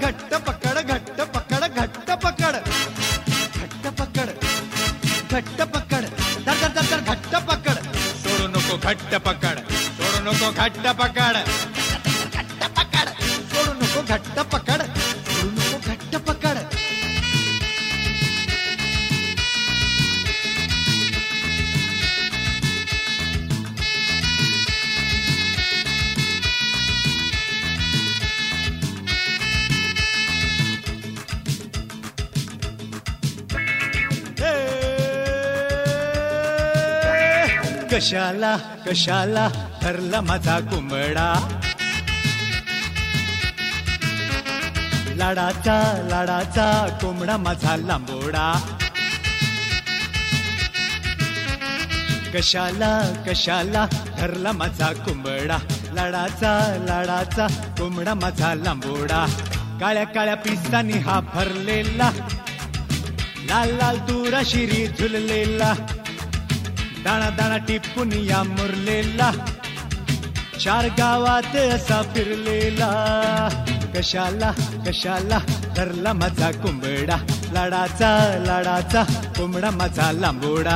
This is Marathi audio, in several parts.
घट्ट पकड घट्ट पकड घट्ट पकड घट्ट पकड घट्ट पकड धर धर धर धर घट्ट पकड सोडू नको घट्ट पकड सोडू नको घट्ट पकड घट्ट पकड सोडू नको घट्ट पकड सोडू नको घट्ट पकड कशाला कशाला धरला माझा कोंबडा लाडाचा लाडाचा कोंबडा माझा लांबोडा कशाला कशाला धरला माझा कोंबडा लाडाचा लाडाचा कोंबडा माझा लांबोडा काळ्या काळ्या पिसानी हा भरलेला लाल लाल तुरा शिरी झुललेला दाणा दाणा टिपून या मुरलेला चार गावात असा फिरलेला कशाला कशाला धरला माझा कोंबडा लाडाचा लाडाचा कोंबडा माझा लांबोडा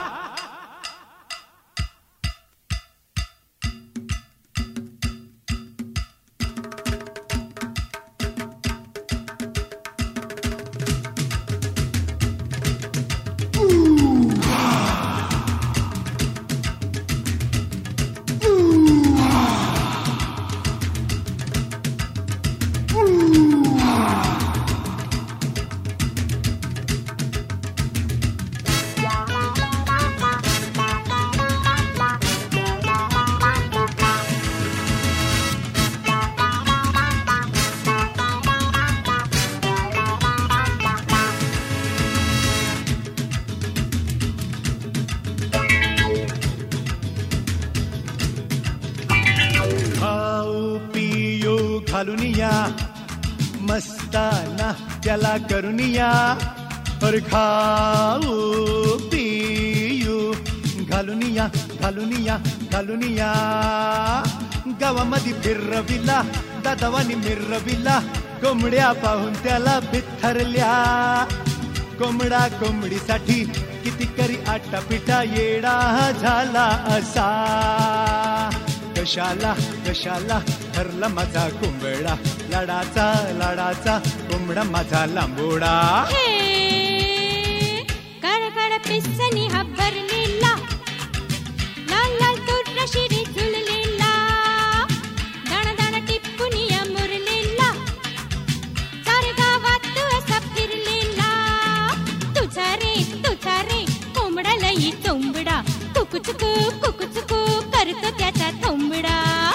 घालून या मस्ताना त्याला करून या पर खाऊ पियू घालून या घालून या घालून या गावामध्ये फिरविला दादावानी मिरविला कोंबड्या पाहून त्याला बिथरल्या कोंबडा कोंबडीसाठी किती करी आटा पिटा येडा झाला असा कशाला कशाला धरला माझा कोंबडा लाडाचा लाडाचा कोंबडा माझा लांबोडा काळ काळ पिसानी हा भरलेला लाल लाल तुरा शिरी झुललेला दाणा दाणा टिपून या मुरलेला चार गावात असा फिरलेला तुझा रे कोंबडा लई चोंबडा कुकुचुकू कुकुचुकू करतो त्याचा थोंबडा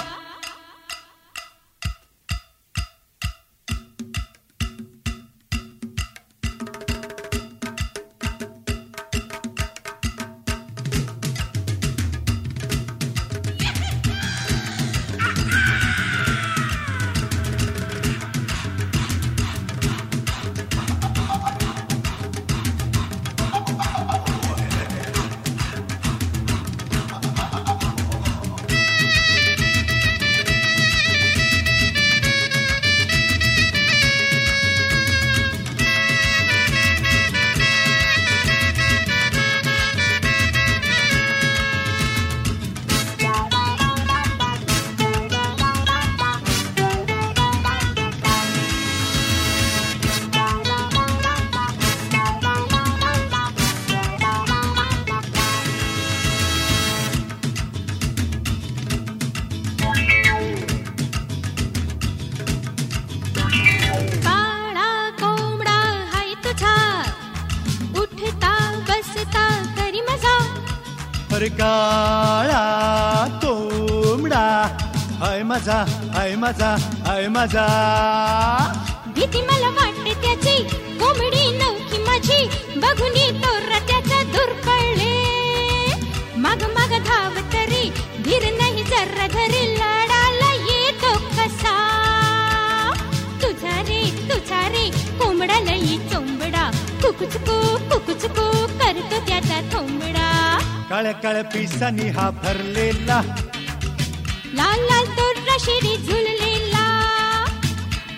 काळा कोंबडा हाय माझा हाय माझा हाय माझा भीती मला वाटते त्याची कोंबडी नवखी माझी बघून तोरा त्याचा दूर पडले माग माग धाव तरी धीर नाही जरा धरी लढाला येतो कसा तुझा रे कोंबडा लई चोंबडा कुकुचकू कुकुचकू करतो त्याचा थोंबडा काळ्या काळ्या पिसानी हा भरलेला लाल लाल तुरा शिरी झुललेला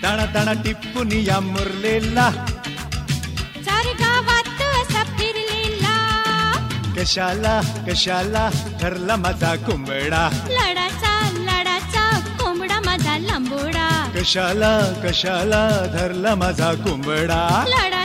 दाणा दाणा टिपून या मुरलेला चार गावात असा फिरलेला कशाला कशाला ठरला माझा कोंबडा लडाचा लडाचा कोंबडा माझा लांबोडा कशाला कशाला धरला माझा कोंबडा लडा